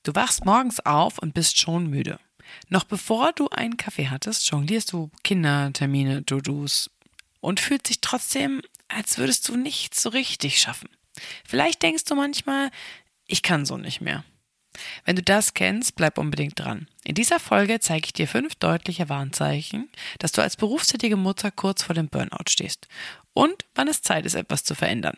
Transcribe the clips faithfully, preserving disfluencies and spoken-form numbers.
Du wachst morgens auf und bist schon müde. Noch bevor du einen Kaffee hattest, jonglierst du Kindertermine, To-Dos und fühlt sich trotzdem, als würdest du nichts so richtig schaffen. Vielleicht denkst du manchmal, ich kann so nicht mehr. Wenn du das kennst, bleib unbedingt dran. In dieser Folge zeige ich dir fünf deutliche Warnzeichen, dass du als berufstätige Mutter kurz vor dem Burnout stehst und wann es Zeit ist, etwas zu verändern.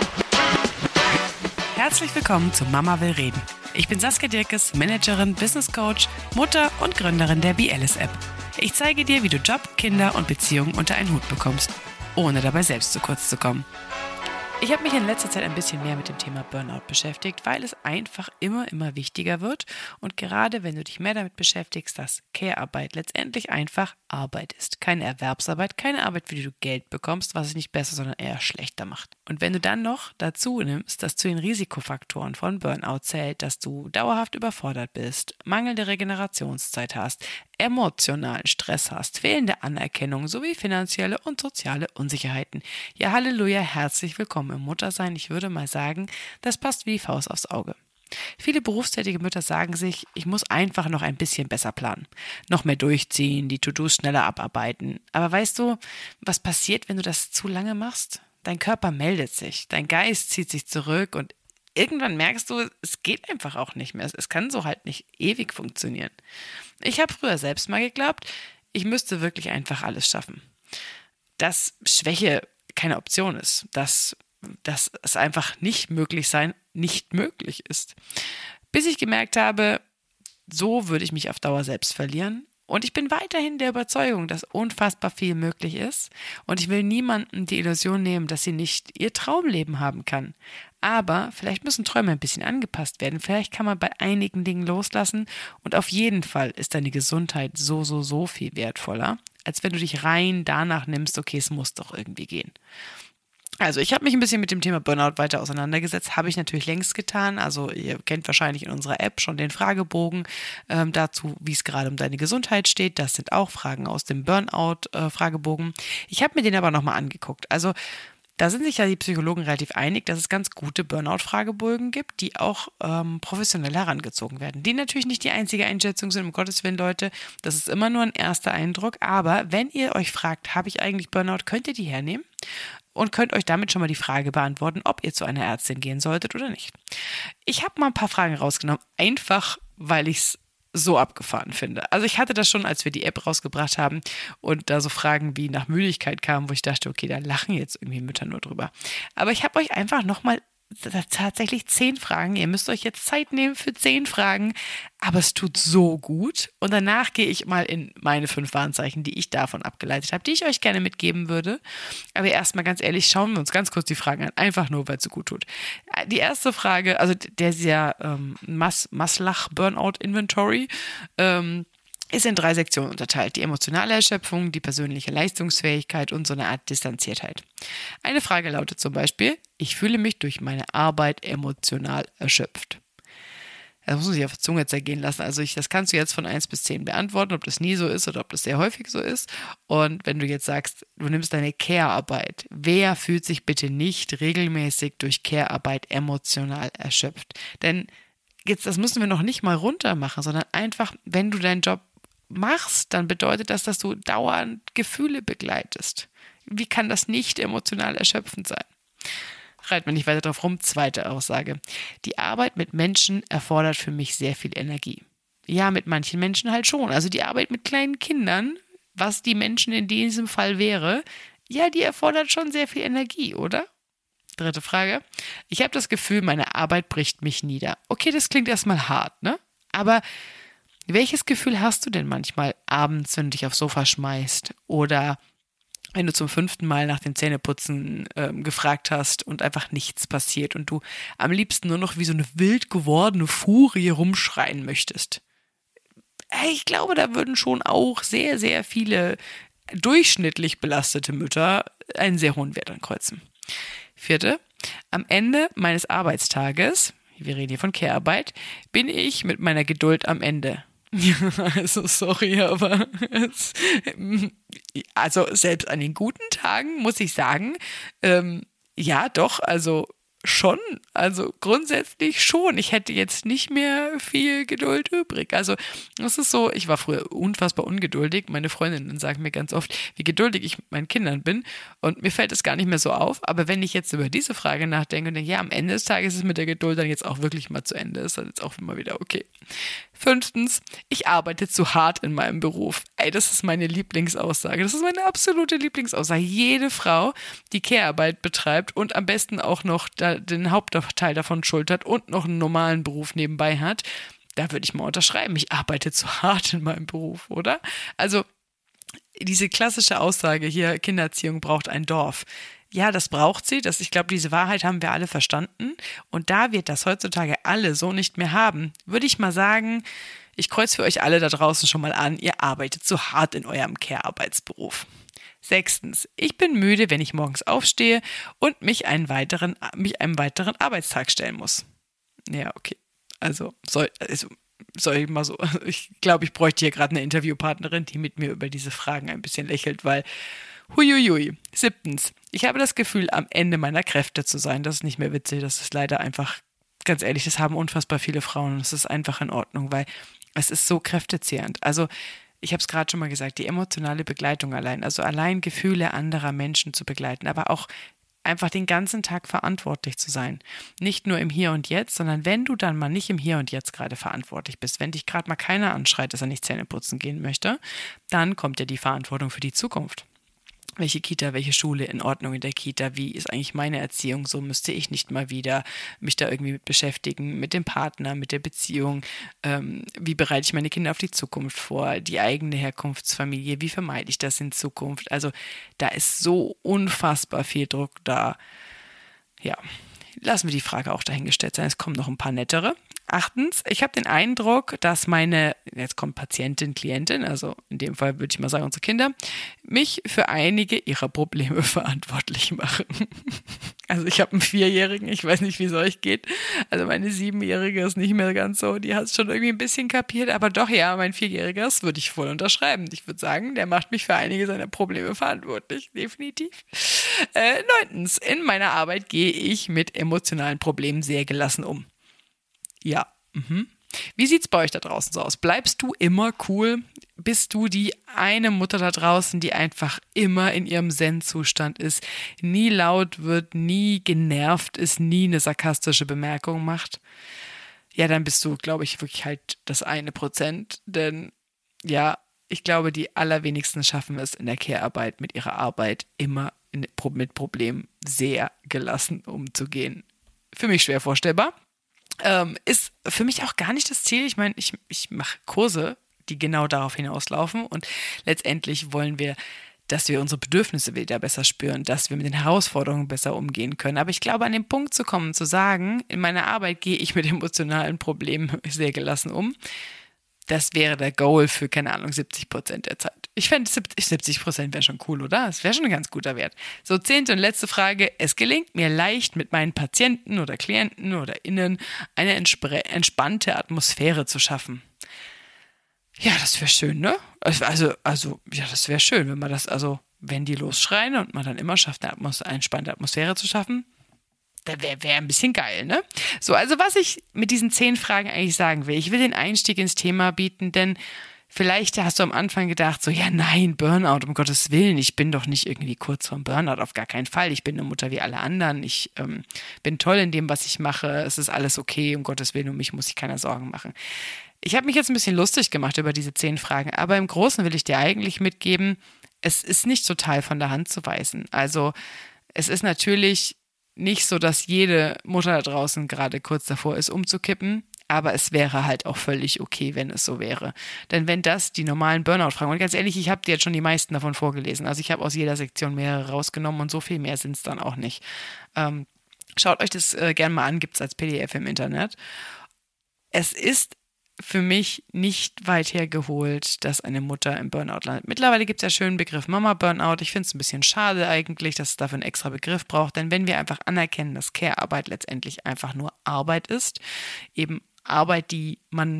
Herzlich willkommen zu Mama will reden. Ich bin Saskia Dirkes, Managerin, Business Coach, Mutter und Gründerin der Be Alice App. Ich zeige dir, wie du Job, Kinder und Beziehungen unter einen Hut bekommst, ohne dabei selbst zu kurz zu kommen. Ich habe mich in letzter Zeit ein bisschen mehr mit dem Thema Burnout beschäftigt, weil es einfach immer, immer wichtiger wird und gerade wenn du dich mehr damit beschäftigst, dass Care-Arbeit letztendlich einfach Arbeit ist. Keine Erwerbsarbeit, keine Arbeit, für die du Geld bekommst, was es nicht besser, sondern eher schlechter macht. Und wenn du dann noch dazu nimmst, dass zu den Risikofaktoren von Burnout zählt, dass du dauerhaft überfordert bist, mangelnde Regenerationszeit hast, emotionalen Stress hast, fehlende Anerkennung sowie finanzielle und soziale Unsicherheiten. Ja, Halleluja, herzlich willkommen im Muttersein. Ich würde mal sagen, das passt wie die Faust aufs Auge. Viele berufstätige Mütter sagen sich, ich muss einfach noch ein bisschen besser planen, noch mehr durchziehen, die To-Dos schneller abarbeiten. Aber weißt du, was passiert, wenn du das zu lange machst? Dein Körper meldet sich, dein Geist zieht sich zurück und irgendwann merkst du, es geht einfach auch nicht mehr. Es kann so halt nicht ewig funktionieren. Ich habe früher selbst mal geglaubt, ich müsste wirklich einfach alles schaffen. Dass Schwäche keine Option ist, dass, dass es einfach nicht möglich sein, nicht möglich ist. Bis ich gemerkt habe, so würde ich mich auf Dauer selbst verlieren. Und ich bin weiterhin der Überzeugung, dass unfassbar viel möglich ist. Und ich will niemandem die Illusion nehmen, dass sie nicht ihr Traumleben haben kann. Aber vielleicht müssen Träume ein bisschen angepasst werden. Vielleicht kann man bei einigen Dingen loslassen. Und auf jeden Fall ist deine Gesundheit so, so, so viel wertvoller, als wenn du dich rein danach nimmst, okay, es muss doch irgendwie gehen. Also ich habe mich ein bisschen mit dem Thema Burnout weiter auseinandergesetzt, habe ich natürlich längst getan. Also ihr kennt wahrscheinlich in unserer App schon den Fragebogen ähm, dazu, wie es gerade um deine Gesundheit steht. Das sind auch Fragen aus dem Burnout-Fragebogen. Äh, ich habe mir den aber nochmal angeguckt. Also da sind sich ja die Psychologen relativ einig, dass es ganz gute Burnout-Fragebögen gibt, die auch ähm, professionell herangezogen werden. Die natürlich nicht die einzige Einschätzung sind, um Gottes Willen, Leute. Das ist immer nur ein erster Eindruck. Aber wenn ihr euch fragt, habe ich eigentlich Burnout, könnt ihr die hernehmen und könnt euch damit schon mal die Frage beantworten, ob ihr zu einer Ärztin gehen solltet oder nicht. Ich habe mal ein paar Fragen rausgenommen, einfach weil ich es so abgefahren finde. Also ich hatte das schon, als wir die App rausgebracht haben und da so Fragen wie nach Müdigkeit kamen, wo ich dachte, okay, da lachen jetzt irgendwie Mütter nur drüber. Aber ich habe euch einfach nochmal tatsächlich zehn Fragen. Ihr müsst euch jetzt Zeit nehmen für zehn Fragen, aber es tut so gut. Und danach gehe ich mal in meine fünf Warnzeichen, die ich davon abgeleitet habe, die ich euch gerne mitgeben würde. Aber erstmal ganz ehrlich, schauen wir uns ganz kurz die Fragen an, einfach nur, weil es so gut tut. Die erste Frage, also der ist ja ähm, Mas- Maslach Burnout Inventory, ähm, ist in drei Sektionen unterteilt. Die emotionale Erschöpfung, die persönliche Leistungsfähigkeit und so eine Art Distanziertheit. Eine Frage lautet zum Beispiel, ich fühle mich durch meine Arbeit emotional erschöpft. Das muss man sich auf der Zunge zergehen lassen. Also ich, das kannst du jetzt von eins bis zehn beantworten, ob das nie so ist oder ob das sehr häufig so ist. Und wenn du jetzt sagst, du nimmst deine Care-Arbeit, wer fühlt sich bitte nicht regelmäßig durch Care-Arbeit emotional erschöpft? Denn jetzt, das müssen wir noch nicht mal runter machen, sondern einfach, wenn du deinen Job machst, dann bedeutet das, dass du dauernd Gefühle begleitest. Wie kann das nicht emotional erschöpfend sein? Reiten wir nicht weiter drauf rum. Zweite Aussage. Die Arbeit mit Menschen erfordert für mich sehr viel Energie. Ja, mit manchen Menschen halt schon. Also die Arbeit mit kleinen Kindern, was die Menschen in diesem Fall wäre, ja, die erfordert schon sehr viel Energie, oder? Dritte Frage. Ich habe das Gefühl, meine Arbeit bricht mich nieder. Okay, das klingt erstmal hart, ne? Aber welches Gefühl hast du denn manchmal abends, wenn du dich aufs Sofa schmeißt oder wenn du zum fünften Mal nach dem Zähneputzen ähm, gefragt hast und einfach nichts passiert und du am liebsten nur noch wie so eine wild gewordene Furie rumschreien möchtest? Ich glaube, da würden schon auch sehr, sehr viele durchschnittlich belastete Mütter einen sehr hohen Wert ankreuzen. Vierte, am Ende meines Arbeitstages, wir reden hier von Care-Arbeit, bin ich mit meiner Geduld am Ende. Also sorry, aber es, also selbst an den guten Tagen muss ich sagen, ähm, ja doch, also schon, also grundsätzlich schon. Ich hätte jetzt nicht mehr viel Geduld übrig. Also es ist so, ich war früher unfassbar ungeduldig. Meine Freundinnen sagen mir ganz oft, wie geduldig ich mit meinen Kindern bin und mir fällt es gar nicht mehr so auf. Aber wenn ich jetzt über diese Frage nachdenke und denke, ja, am Ende des Tages ist es mit der Geduld dann jetzt auch wirklich mal zu Ende, ist dann jetzt auch immer wieder okay. Fünftens, ich arbeite zu hart in meinem Beruf. Ey, das ist meine Lieblingsaussage. Das ist meine absolute Lieblingsaussage. Jede Frau, die Care-Arbeit betreibt und am besten auch noch da den Hauptteil davon schultert und noch einen normalen Beruf nebenbei hat, da würde ich mal unterschreiben, ich arbeite zu hart in meinem Beruf, oder? Also diese klassische Aussage hier, Kindererziehung braucht ein Dorf. Ja, das braucht sie. Das, ich glaube, diese Wahrheit haben wir alle verstanden. Und da wir das heutzutage alle so nicht mehr haben, würde ich mal sagen, ich kreuze für euch alle da draußen schon mal an, ihr arbeitet zu hart in eurem Care-Arbeitsberuf. Sechstens, ich bin müde, wenn ich morgens aufstehe und mich, einen weiteren, mich einem weiteren Arbeitstag stellen muss. Ja, okay. Also soll, also soll ich mal so, ich glaube, ich bräuchte hier gerade eine Interviewpartnerin, die mit mir über diese Fragen ein bisschen lächelt, weil huiuiui. Siebtens, ich habe das Gefühl, am Ende meiner Kräfte zu sein. Das ist nicht mehr witzig, das ist leider einfach, ganz ehrlich, das haben unfassbar viele Frauen und es ist einfach in Ordnung, weil es ist so kräftezehrend. Also ich habe es gerade schon mal gesagt, die emotionale Begleitung allein, also allein Gefühle anderer Menschen zu begleiten, aber auch einfach den ganzen Tag verantwortlich zu sein. Nicht nur im Hier und Jetzt, sondern wenn du dann mal nicht im Hier und Jetzt gerade verantwortlich bist, wenn dich gerade mal keiner anschreit, dass er nicht Zähne putzen gehen möchte, dann kommt ja die Verantwortung für die Zukunft. Welche Kita, welche Schule in Ordnung in der Kita, wie ist eigentlich meine Erziehung, so müsste ich nicht mal wieder mich da irgendwie mit beschäftigen, mit dem Partner, mit der Beziehung, ähm, wie bereite ich meine Kinder auf die Zukunft vor, die eigene Herkunftsfamilie, wie vermeide ich das in Zukunft, also da ist so unfassbar viel Druck da, ja, lassen wir die Frage auch dahingestellt sein, es kommen noch ein paar nettere. Achtens, ich habe den Eindruck, dass meine, jetzt kommt Patientin, Klientin, also in dem Fall würde ich mal sagen unsere Kinder, mich für einige ihrer Probleme verantwortlich machen. Also ich habe einen Vierjährigen, ich weiß nicht, wie es euch geht. Also meine Siebenjährige ist nicht mehr ganz so, die hat es schon irgendwie ein bisschen kapiert, aber doch ja, mein Vierjähriger, das würde ich voll unterschreiben. Ich würde sagen, der macht mich für einige seiner Probleme verantwortlich, definitiv. Äh, neuntens, in meiner Arbeit gehe ich mit emotionalen Problemen sehr gelassen um. Ja, mhm. Wie sieht's bei euch da draußen so aus? Bleibst du immer cool? Bist du die eine Mutter da draußen, die einfach immer in ihrem Zen-Zustand ist, nie laut wird, nie genervt ist, nie eine sarkastische Bemerkung macht? Ja, dann bist du, glaube ich, wirklich halt das eine Prozent, denn ja, ich glaube, die allerwenigsten schaffen es in der Care-Arbeit mit ihrer Arbeit immer in, mit Problemen sehr gelassen umzugehen. Für mich schwer vorstellbar. Ähm, ist für mich auch gar nicht das Ziel. Ich meine, ich, ich mache Kurse, die genau darauf hinauslaufen und letztendlich wollen wir, dass wir unsere Bedürfnisse wieder besser spüren, dass wir mit den Herausforderungen besser umgehen können. Aber ich glaube, an den Punkt zu kommen, zu sagen, in meiner Arbeit gehe ich mit emotionalen Problemen sehr gelassen um, das wäre der Goal für, keine Ahnung, siebzig Prozent der Zeit. Ich fände, siebzig Prozent wäre schon cool, oder? Das wäre schon ein ganz guter Wert. So, zehnte und letzte Frage. Es gelingt mir leicht, mit meinen Patienten oder Klienten oder Innen eine entspre- entspannte Atmosphäre zu schaffen. Ja, das wäre schön, ne? Also, also, ja, das wäre schön, wenn man das, also, wenn die losschreien und man dann immer schafft, eine, Atmos- eine entspannte Atmosphäre zu schaffen, das wäre wär ein bisschen geil, ne? So, also was ich mit diesen zehn Fragen eigentlich sagen will, ich will den Einstieg ins Thema bieten, denn vielleicht hast du am Anfang gedacht, so, ja nein, Burnout, um Gottes Willen, ich bin doch nicht irgendwie kurz vorm Burnout, auf gar keinen Fall, ich bin eine Mutter wie alle anderen, ich ähm, bin toll in dem, was ich mache, es ist alles okay, um Gottes Willen, um mich muss ich keine Sorgen machen. Ich habe mich jetzt ein bisschen lustig gemacht über diese zehn Fragen, aber im Großen will ich dir eigentlich mitgeben, es ist nicht total von der Hand zu weisen. Also es ist natürlich nicht so, dass jede Mutter da draußen gerade kurz davor ist, umzukippen, aber es wäre halt auch völlig okay, wenn es so wäre. Denn wenn das die normalen Burnout-Fragen, und ganz ehrlich, ich habe dir jetzt schon die meisten davon vorgelesen, also ich habe aus jeder Sektion mehrere rausgenommen und so viel mehr sind es dann auch nicht. Ähm, schaut euch das äh, gerne mal an, gibt es als P D F im Internet. Es ist für mich nicht weit hergeholt, dass eine Mutter im Burnout landet. Mittlerweile gibt es ja schön den Begriff Mama-Burnout. Ich finde es ein bisschen schade eigentlich, dass es dafür einen extra Begriff braucht, denn wenn wir einfach anerkennen, dass Care-Arbeit letztendlich einfach nur Arbeit ist, eben Arbeit, die man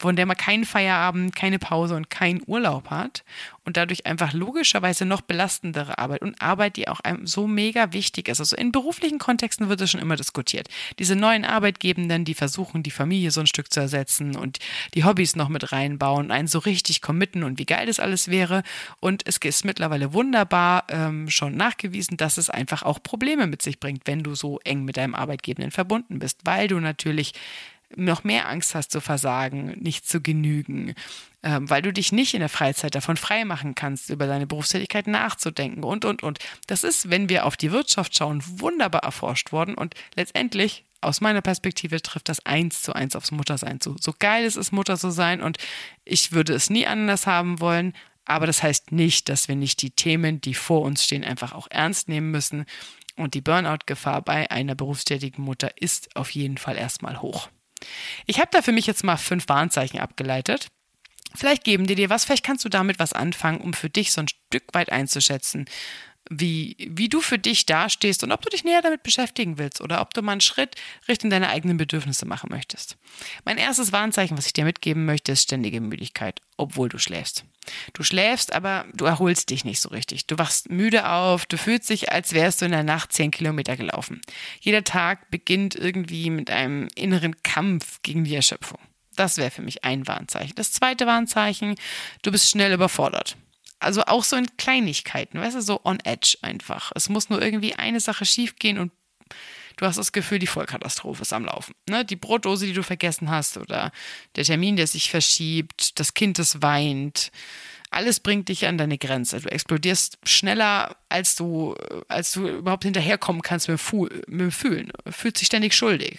von der man keinen Feierabend, keine Pause und keinen Urlaub hat und dadurch einfach logischerweise noch belastendere Arbeit und Arbeit, die auch einem so mega wichtig ist. Also in beruflichen Kontexten wird es schon immer diskutiert. Diese neuen Arbeitgebenden, die versuchen, die Familie so ein Stück zu ersetzen und die Hobbys noch mit reinbauen, einen so richtig committen und wie geil das alles wäre. Und es ist mittlerweile wunderbar ähm, schon nachgewiesen, dass es einfach auch Probleme mit sich bringt, wenn du so eng mit deinem Arbeitgebenden verbunden bist, weil du natürlich noch mehr Angst hast zu versagen, nicht zu genügen, ähm, weil du dich nicht in der Freizeit davon frei machen kannst, über deine Berufstätigkeit nachzudenken und, und, und. Das ist, wenn wir auf die Wirtschaft schauen, wunderbar erforscht worden und letztendlich, aus meiner Perspektive, trifft das eins zu eins aufs Muttersein zu. So geil es ist, Mutter zu sein und ich würde es nie anders haben wollen, aber das heißt nicht, dass wir nicht die Themen, die vor uns stehen, einfach auch ernst nehmen müssen und die Burnout-Gefahr bei einer berufstätigen Mutter ist auf jeden Fall erstmal hoch. Ich habe da für mich jetzt mal fünf Warnzeichen abgeleitet. Vielleicht geben die dir was, vielleicht kannst du damit was anfangen, um für dich so ein Stück weit einzuschätzen, wie, wie du für dich dastehst und ob du dich näher damit beschäftigen willst oder ob du mal einen Schritt Richtung deine eigenen Bedürfnisse machen möchtest. Mein erstes Warnzeichen, was ich dir mitgeben möchte, ist ständige Müdigkeit, obwohl du schläfst. Du schläfst, aber du erholst dich nicht so richtig. Du wachst müde auf, du fühlst dich, als wärst du in der Nacht zehn Kilometer gelaufen. Jeder Tag beginnt irgendwie mit einem inneren Kampf gegen die Erschöpfung. Das wäre für mich ein Warnzeichen. Das zweite Warnzeichen, du bist schnell überfordert. Also auch so in Kleinigkeiten, weißt du, so on edge einfach. Es muss nur irgendwie eine Sache schief gehen und du hast das Gefühl, die Vollkatastrophe ist am Laufen. Ne? Die Brotdose, die du vergessen hast oder der Termin, der sich verschiebt, das Kind, das weint. Alles bringt dich an deine Grenze. Du explodierst schneller, als du, als du überhaupt hinterherkommen kannst mit dem, Fu- mit dem Fühlen. Du fühlst dich ständig schuldig.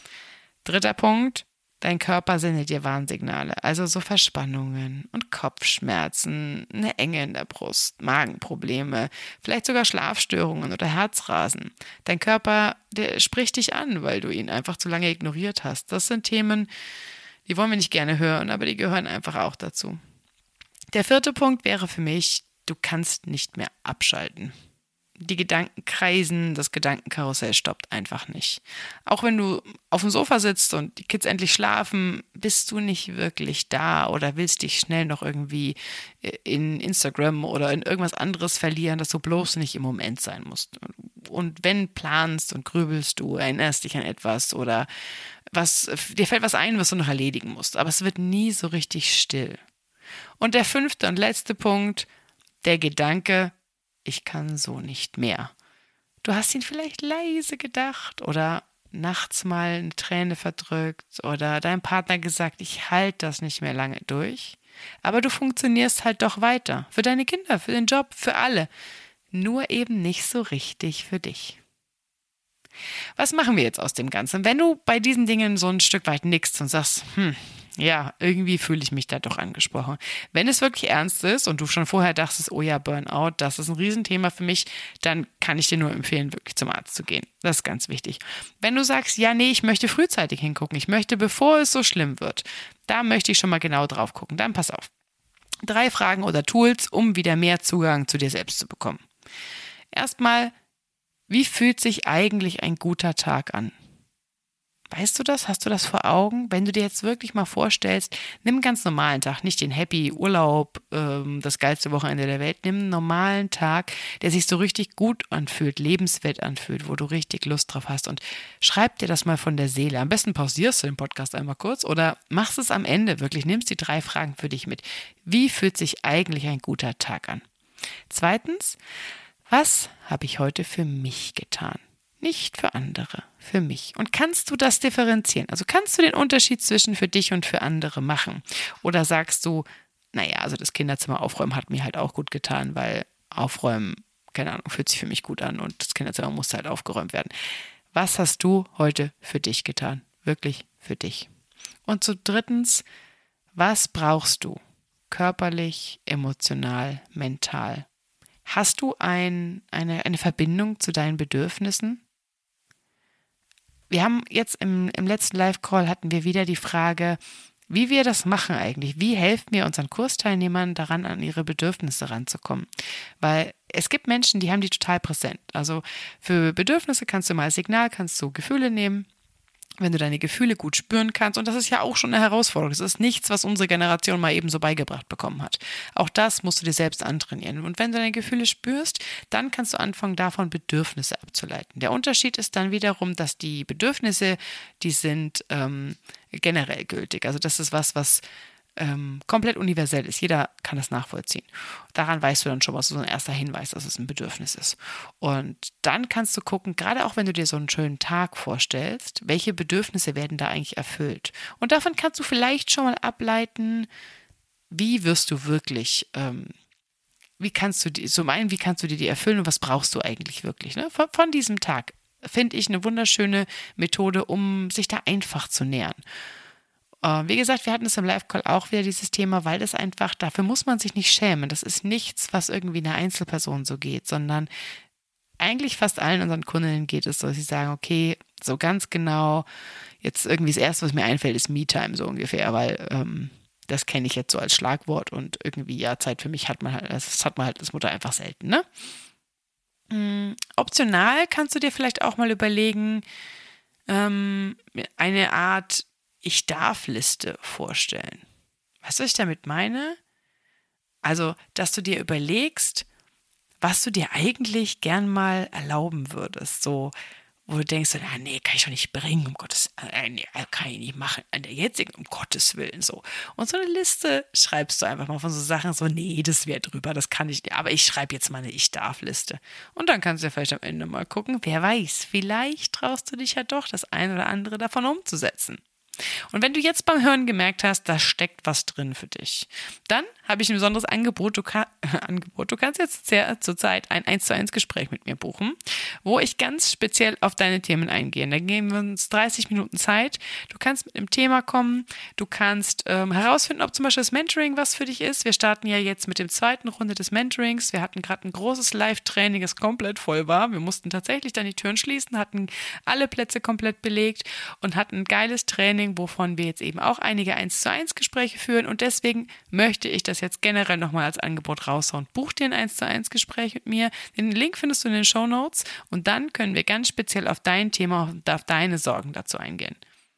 Dritter Punkt. Dein Körper sendet dir Warnsignale, also so Verspannungen und Kopfschmerzen, eine Enge in der Brust, Magenprobleme, vielleicht sogar Schlafstörungen oder Herzrasen. Dein Körper, der spricht dich an, weil du ihn einfach zu lange ignoriert hast. Das sind Themen, die wollen wir nicht gerne hören, aber die gehören einfach auch dazu. Der vierte Punkt wäre für mich, du kannst nicht mehr abschalten. Die Gedanken kreisen, das Gedankenkarussell stoppt einfach nicht. Auch wenn du auf dem Sofa sitzt und die Kids endlich schlafen, bist du nicht wirklich da oder willst dich schnell noch irgendwie in Instagram oder in irgendwas anderes verlieren, dass du bloß nicht im Moment sein musst. Und wenn planst und grübelst du, erinnerst dich an etwas oder was, dir fällt was ein, was du noch erledigen musst. Aber es wird nie so richtig still. Und der fünfte und letzte Punkt, der Gedanke, ich kann so nicht mehr. Du hast ihn vielleicht leise gedacht oder nachts mal eine Träne verdrückt oder deinem Partner gesagt, ich halte das nicht mehr lange durch. Aber du funktionierst halt doch weiter. Für deine Kinder, für den Job, für alle. Nur eben nicht so richtig für dich. Was machen wir jetzt aus dem Ganzen? Wenn du bei diesen Dingen so ein Stück weit nickst und sagst, hm, ja, irgendwie fühle ich mich da doch angesprochen. Wenn es wirklich ernst ist und du schon vorher dachtest, oh ja, Burnout, das ist ein Riesenthema für mich, dann kann ich dir nur empfehlen, wirklich zum Arzt zu gehen. Das ist ganz wichtig. Wenn du sagst, ja, nee, ich möchte frühzeitig hingucken, ich möchte, bevor es so schlimm wird, da möchte ich schon mal genau drauf gucken, dann pass auf. Drei Fragen oder Tools, um wieder mehr Zugang zu dir selbst zu bekommen. Erstmal, wie fühlt sich eigentlich ein guter Tag an? Weißt du das? Hast du das vor Augen? Wenn du dir jetzt wirklich mal vorstellst, nimm einen ganz normalen Tag, nicht den Happy Urlaub, ähm, das geilste Wochenende der Welt, nimm einen normalen Tag, der sich so richtig gut anfühlt, lebenswert anfühlt, wo du richtig Lust drauf hast und schreib dir das mal von der Seele. Am besten pausierst du den Podcast einmal kurz oder machst es am Ende wirklich, nimmst die drei Fragen für dich mit. Wie fühlt sich eigentlich ein guter Tag an? Zweitens, was habe ich heute für mich getan? Nicht für andere, für mich. Und kannst du das differenzieren? Also kannst du den Unterschied zwischen für dich und für andere machen? Oder sagst du, naja, also das Kinderzimmer aufräumen hat mir halt auch gut getan, weil aufräumen, keine Ahnung, fühlt sich für mich gut an und das Kinderzimmer muss halt aufgeräumt werden. Was hast du heute für dich getan? Wirklich für dich. Und so drittens, was brauchst du? Körperlich, emotional, mental. Hast du ein, eine, eine Verbindung zu deinen Bedürfnissen? Wir haben jetzt im, im letzten Live-Call hatten wir wieder die Frage, wie wir das machen eigentlich. Wie helfen wir unseren Kursteilnehmern daran, an ihre Bedürfnisse ranzukommen? Weil es gibt Menschen, die haben die total präsent. Also für Bedürfnisse kannst du mal als Signal, kannst du Gefühle nehmen wenn du deine Gefühle gut spüren kannst. Und das ist ja auch schon eine Herausforderung. Das ist nichts, was unsere Generation mal eben so beigebracht bekommen hat. Auch das musst du dir selbst antrainieren. Und wenn du deine Gefühle spürst, dann kannst du anfangen, davon Bedürfnisse abzuleiten. Der Unterschied ist dann wiederum, dass die Bedürfnisse, die sind ähm, generell gültig. Also das ist was, was ähm, komplett universell ist. Jeder kann das nachvollziehen. Daran weißt du dann schon, was so ein erster Hinweis, dass es ein Bedürfnis ist. Und dann kannst du gucken, gerade auch wenn du dir so einen schönen Tag vorstellst, welche Bedürfnisse werden da eigentlich erfüllt. Und davon kannst du vielleicht schon mal ableiten, wie wirst du wirklich, ähm, wie kannst du die, zum einen, wie kannst du dir die erfüllen und was brauchst du eigentlich wirklich, ne? Von, von diesem Tag finde ich eine wunderschöne Methode, um sich da einfach zu nähern. Wie gesagt, wir hatten es im Live-Call auch wieder dieses Thema, weil das einfach, dafür muss man sich nicht schämen. Das ist nichts, was irgendwie einer Einzelperson so geht, sondern eigentlich fast allen unseren Kundinnen geht es so, dass sie sagen, okay, so ganz genau, jetzt irgendwie das Erste, was mir einfällt, ist Me-Time so ungefähr, weil ähm, das kenne ich jetzt so als Schlagwort und irgendwie, ja, Zeit für mich hat man halt, das hat man halt als Mutter einfach selten, ne? Mhm. Optional kannst du dir vielleicht auch mal überlegen, ähm, eine Art Ich-darf-Liste vorstellen. Weißt du, was ich damit meine? Also, dass du dir überlegst, was du dir eigentlich gern mal erlauben würdest. So, wo du denkst, ah, nee, kann ich doch nicht bringen, um Gottes, äh, nee, kann ich nicht machen, an der jetzigen, um Gottes Willen, so. Und so eine Liste schreibst du einfach mal von so Sachen, so, nee, das wäre drüber, das kann ich nicht, aber ich schreibe jetzt mal eine Ich-darf-Liste. Und dann kannst du ja vielleicht am Ende mal gucken, wer weiß, vielleicht traust du dich ja doch, das eine oder andere davon umzusetzen. Und wenn du jetzt beim Hören gemerkt hast, da steckt was drin für dich, dann habe ich ein besonderes Angebot. Du, kann, Angebot. du kannst jetzt sehr, zurzeit ein eins zu eins Gespräch mit mir buchen, wo ich ganz speziell auf deine Themen eingehe. Da geben wir uns dreißig Minuten Zeit. Du kannst mit einem Thema kommen. Du kannst ähm, herausfinden, ob zum Beispiel das Mentoring was für dich ist. Wir starten ja jetzt mit dem zweiten Runde des Mentorings. Wir hatten gerade ein großes Live-Training, das komplett voll war. Wir mussten tatsächlich dann die Türen schließen, hatten alle Plätze komplett belegt und hatten ein geiles Training, wovon wir jetzt eben auch einige eins zu eins Gespräche führen. Und deswegen möchte ich das jetzt generell nochmal als Angebot raushauen. Buch dir ein eins zu eins Gespräch mit mir. Den Link findest du in den Shownotes und dann können wir ganz speziell auf dein Thema und auf deine Sorgen dazu eingehen.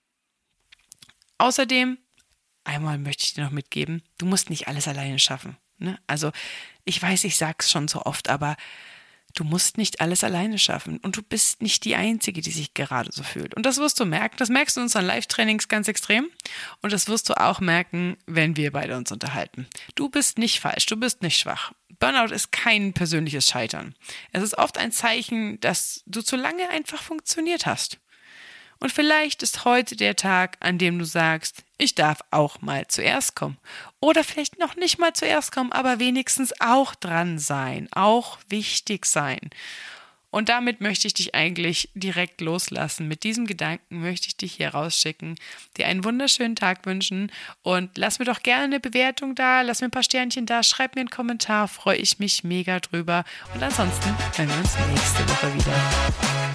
Außerdem, einmal möchte ich dir noch mitgeben, du musst nicht alles alleine schaffen. Ne? Also ich weiß, ich sage es schon so oft, aber du musst nicht alles alleine schaffen und du bist nicht die Einzige, die sich gerade so fühlt. Und das wirst du merken, das merkst du in unseren Live-Trainings ganz extrem und das wirst du auch merken, wenn wir beide uns unterhalten. Du bist nicht falsch, du bist nicht schwach. Burnout ist kein persönliches Scheitern. Es ist oft ein Zeichen, dass du zu lange einfach funktioniert hast. Und vielleicht ist heute der Tag, an dem du sagst, ich darf auch mal zuerst kommen. Oder vielleicht noch nicht mal zuerst kommen, aber wenigstens auch dran sein, auch wichtig sein. Und damit möchte ich dich eigentlich direkt loslassen. Mit diesem Gedanken möchte ich dich hier rausschicken, dir einen wunderschönen Tag wünschen und lass mir doch gerne eine Bewertung da, lass mir ein paar Sternchen da, schreib mir einen Kommentar, freue ich mich mega drüber. Und ansonsten hören wir uns nächste Woche wieder.